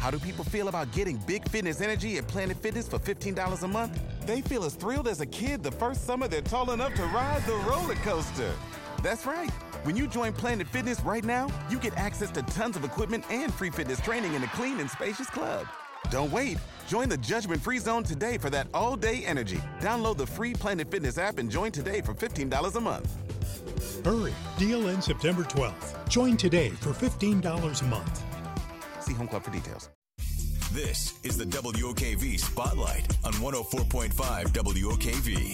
How do people feel about getting big fitness energy at Planet Fitness for $15 a month? They feel as thrilled as a kid the first summer they're tall enough to ride the roller coaster. That's right. When you join Planet Fitness right now, you get access to tons of equipment and free fitness training in a clean and spacious club. Don't wait. Join the judgment-free zone today for that all-day energy. Download the free Planet Fitness app and join today for $15 a month. Hurry. Deal ends September 12th. Join today for $15 a month. See Home Club for details. This is the WOKV Spotlight on 104.5 WOKV.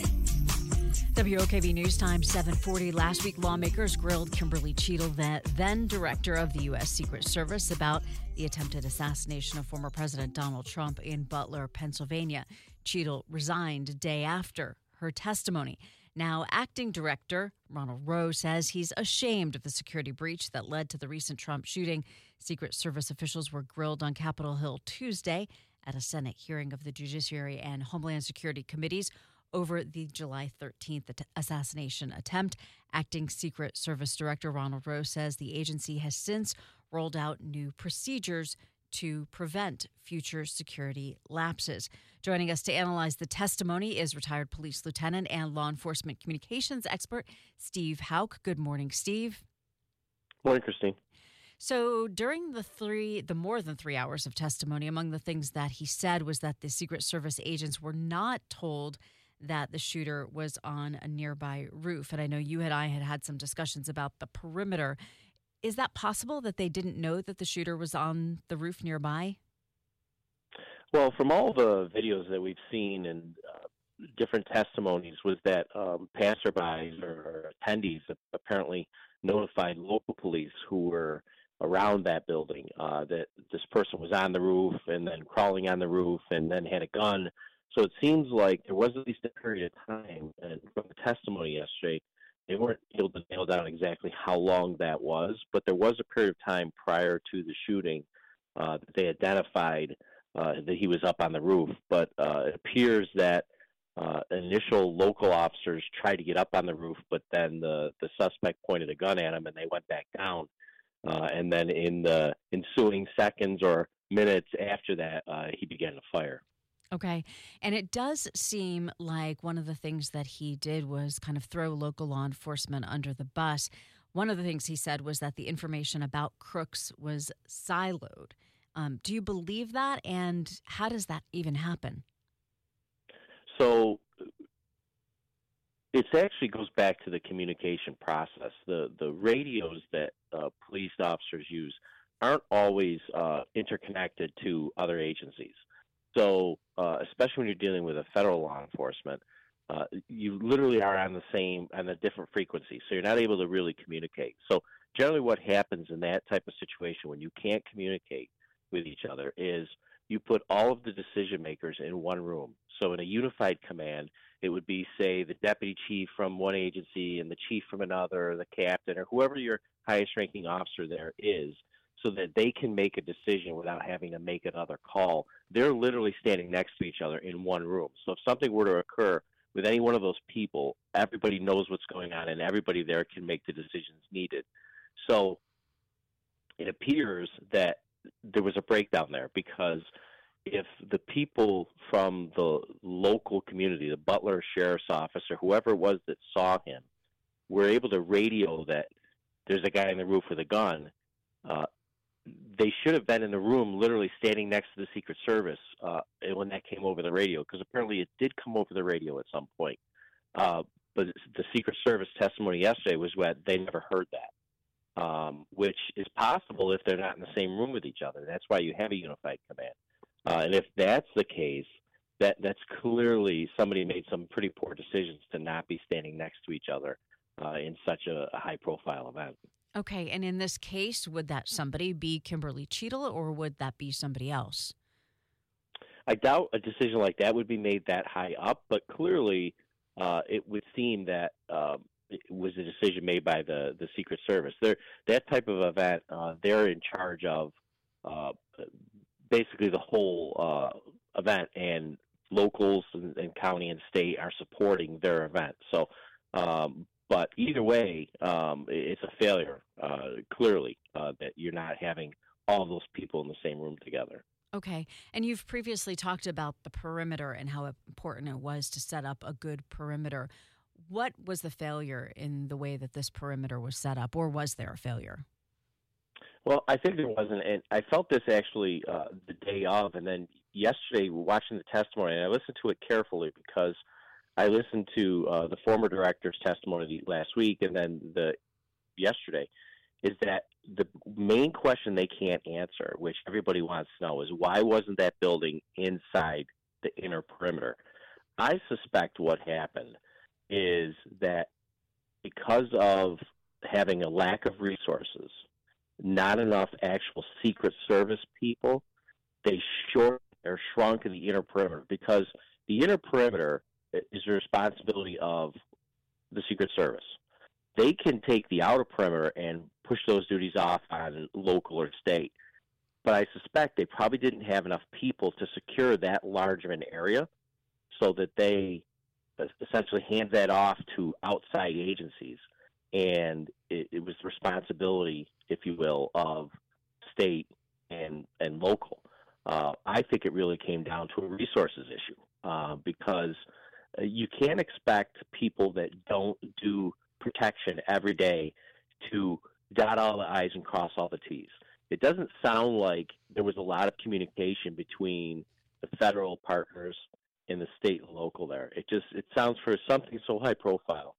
WOKV News Time 740. Last week, lawmakers grilled Kimberly Cheatle, the then director of the U.S. Secret Service, about the attempted assassination of former President Donald Trump in Butler, Pennsylvania. Cheatle resigned a day after her testimony. Now, acting director Ronald Rowe says he's ashamed of the security breach that led to the recent Trump shooting. Secret Service officials were grilled on Capitol Hill Tuesday at a Senate hearing of the Judiciary and Homeland Security Committees over the July 13th assassination attempt. Acting Secret Service Director Ronald Rowe says the agency has since rolled out new procedures to prevent future security lapses. Joining us to analyze the testimony is retired police lieutenant and law enforcement communications expert Steve Hauk. Good morning, Steve. Morning, Christine. So during the more than 3 hours of testimony, among the things that he said was that the Secret Service agents were not told that the shooter was on a nearby roof. And I know you and I had some discussions about the perimeter. Is that possible that they didn't know that the shooter was on the roof nearby? Well, from all the videos that we've seen and different testimonies was that passerbys or attendees apparently notified local police who were around that building that this person was on the roof and then crawling on the roof and then had a gun. So it seems like there was at least a period of time, and from the testimony yesterday, they weren't able to nail down exactly how long that was, but there was a period of time prior to the shooting that they identified that he was up on the roof. But it appears that initial local officers tried to get up on the roof, but then the suspect pointed a gun at him and they went back down. And then in the ensuing seconds or minutes after that, he began to fire. Okay. And it does seem like one of the things that he did was kind of throw local law enforcement under the bus. One of the things he said was that the information about crooks was siloed. Do you believe that? And how does that even happen? So it actually goes back to the communication process. The radios that police officers use aren't always interconnected to other agencies. So especially when you're dealing with a federal law enforcement, you literally are on a different frequency, so you're not able to really communicate. So generally what happens in that type of situation when you can't communicate with each other is you put all of the decision makers in one room. So in a unified command, it would be, say, the deputy chief from one agency and the chief from another, or the captain, or whoever your highest ranking officer there is, so that they can make a decision without having to make another call. They're literally standing next to each other in one room. So if something were to occur with any one of those people, everybody knows what's going on and everybody there can make the decisions needed. So it appears that there was a breakdown there, because if the people from the local community, the Butler Sheriff's Office or whoever it was that saw him, were able to radio that there's a guy on the roof with a gun, they should have been in the room literally standing next to the Secret Service when that came over the radio, because apparently it did come over the radio at some point. But the Secret Service testimony yesterday was that they never heard that, which is possible if they're not in the same room with each other. That's why you have a unified command. And if that's the case, that's clearly somebody made some pretty poor decisions to not be standing next to each other in such a high-profile event. Okay, and in this case, would that somebody be Kimberly Cheatle, or would that be somebody else? I doubt a decision like that would be made that high up, but clearly it would seem that it was a decision made by the Secret Service. That type of event, they're in charge of basically the whole event, and locals and county and state are supporting their event. So, but either way, it's a failure, clearly, that you're not having all of those people in the same room together. Okay. And you've previously talked about the perimeter and how important it was to set up a good perimeter. What was the failure in the way that this perimeter was set up, or was there a failure? Well, I think there wasn't, and I felt this actually the day of, and then yesterday watching the testimony, and I listened to it carefully because I listened to the former director's testimony last week, and then the yesterday, is that the main question they can't answer, which everybody wants to know, is why wasn't that building inside the inner perimeter? I suspect what happened is that because of having a lack of resources, not enough actual Secret Service people, they shrunk in the inner perimeter, because the inner perimeter is the responsibility of the Secret Service. They can take the outer perimeter and push those duties off on local or state. But I suspect they probably didn't have enough people to secure that large of an area, so that they essentially hand that off to outside agencies. And it was the responsibility, if you will, of state and local. I think it really came down to a resources issue, because you can't expect people that don't do protection every day to dot all the I's and cross all the T's. It doesn't sound like there was a lot of communication between the federal partners and the state and local there. It sounds, for something so high profile,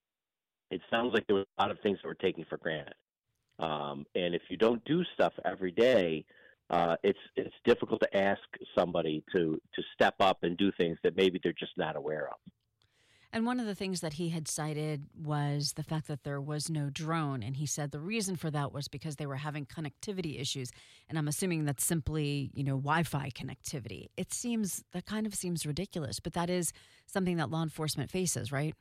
it sounds like there were a lot of things that were taken for granted. And if you don't do stuff every day, it's difficult to ask somebody to step up and do things that maybe they're just not aware of. And one of the things that he had cited was the fact that there was no drone. And he said the reason for that was because they were having connectivity issues. And I'm assuming that's simply, Wi-Fi connectivity. That kind of seems ridiculous, but that is something that law enforcement faces, right?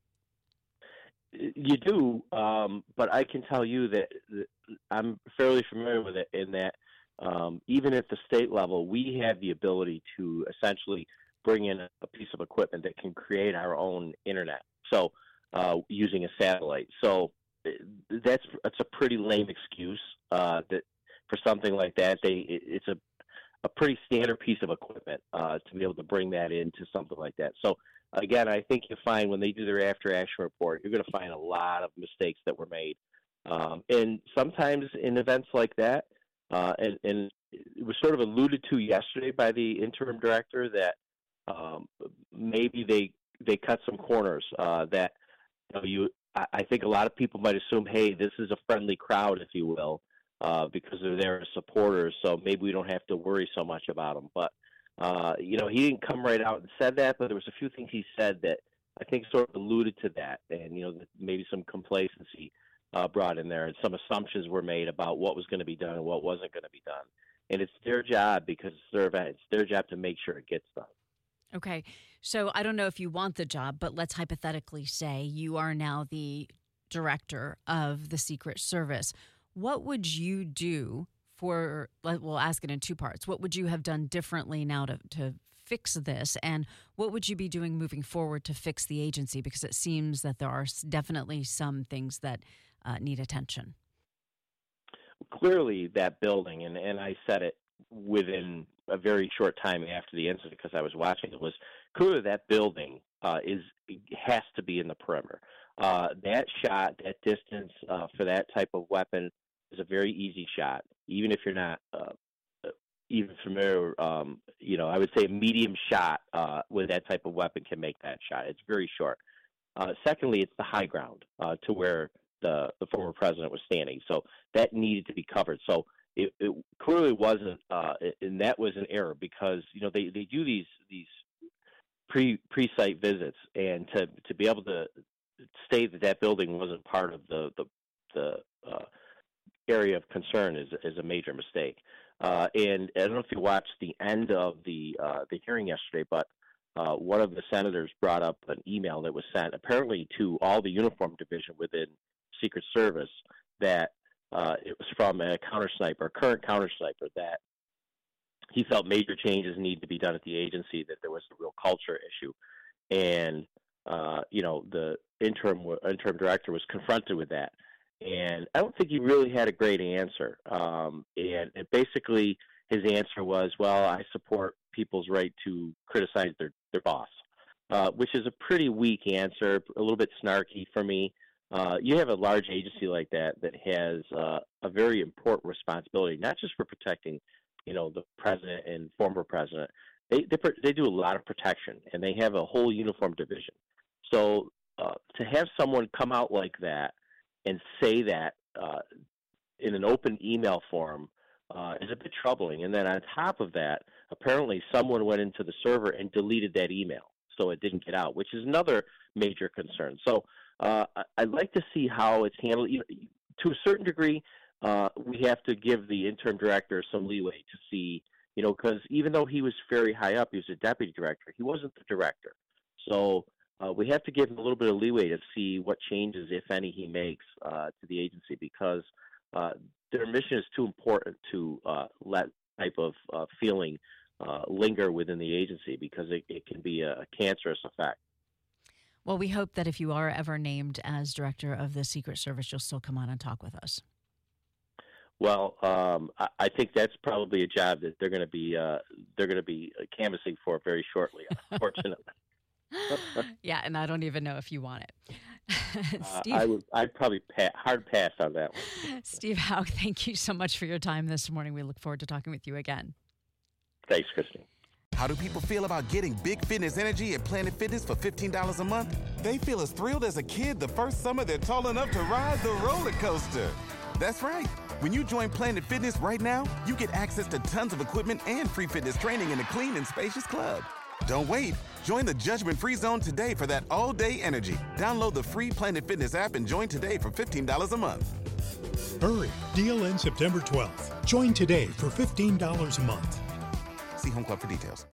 You do, but I can tell you that I'm fairly familiar with it, in that even at the state level, we have the ability to essentially bring in a piece of equipment that can create our own internet, so using a satellite. So that's a pretty lame excuse that for something like that. It's a pretty standard piece of equipment to be able to bring that into something like that. So again, I think you'll find when they do their after-action report, you're going to find a lot of mistakes that were made. And sometimes in events like that, and it was sort of alluded to yesterday by the interim director, that maybe they cut some corners. That I think a lot of people might assume, hey, this is a friendly crowd, if you will, because they're there as supporters, so maybe we don't have to worry so much about them. But he didn't come right out and said that, but there was a few things he said that I think sort of alluded to that, and maybe some complacency brought in there, and some assumptions were made about what was going to be done and what wasn't going to be done. And it's their job, because it's their job to make sure it gets done. Okay. So I don't know if you want the job, but let's hypothetically say you are now the director of the Secret Service. What would you do we'll ask it in two parts. What would you have done differently now to fix this? And what would you be doing moving forward to fix the agency? Because it seems that there are definitely some things that need attention. Clearly, that building, and I said it within a very short time after the incident because I was watching it, was clearly that building has to be in the perimeter. That distance for that type of weapon is a very easy shot, even if you're not even familiar. I would say a medium shot with that type of weapon can make that shot. It's very short. Secondly, it's the high ground to where the former president was standing, so that needed to be covered. So it clearly wasn't, and that was an error, because they do these pre-site visits, and to be able to state that building wasn't part of the area of concern is a major mistake. And I don't know if you watched the end of the hearing yesterday, but one of the senators brought up an email that was sent apparently to all the uniform division within Secret Service that it was from a current counter sniper, that he felt major changes need to be done at the agency, that there was a real culture issue. And, the interim director was confronted with that. And I don't think he really had a great answer. And basically, his answer was, well, I support people's right to criticize their boss, which is a pretty weak answer, a little bit snarky for me. You have a large agency like that has a very important responsibility, not just for protecting, the president and former president. They do a lot of protection, and they have a whole uniform division. So to have someone come out like that and say that in an open email forum is a bit troubling. And then on top of that, apparently someone went into the server and deleted that email, so it didn't get out, which is another major concern. So I'd like to see how it's handled. To a certain degree, we have to give the interim director some leeway to see, because even though he was very high up, he was a deputy director, he wasn't the director. So we have to give him a little bit of leeway to see what changes, if any, he makes to the agency, because their mission is too important to let type of feeling linger within the agency, because it can be a cancerous effect. Well, we hope that if you are ever named as director of the Secret Service, you'll still come on and talk with us. Well, I think that's probably a job that they're going to be canvassing for very shortly, unfortunately. Yeah, and I don't even know if you want it. Steve, I'd probably hard pass on that one. Steve Hauk, thank you so much for your time this morning. We look forward to talking with you again. Thanks, Christine. How do people feel about getting big fitness energy at Planet Fitness for $15 a month? They feel as thrilled as a kid the first summer they're tall enough to ride the roller coaster. That's right. When you join Planet Fitness right now, you get access to tons of equipment and free fitness training in a clean and spacious club. Don't wait. Join the judgment-free zone today for that all-day energy. Download the free Planet Fitness app and join today for $15 a month. Hurry. Deal ends September 12th. Join today for $15 a month. See Home Club for details.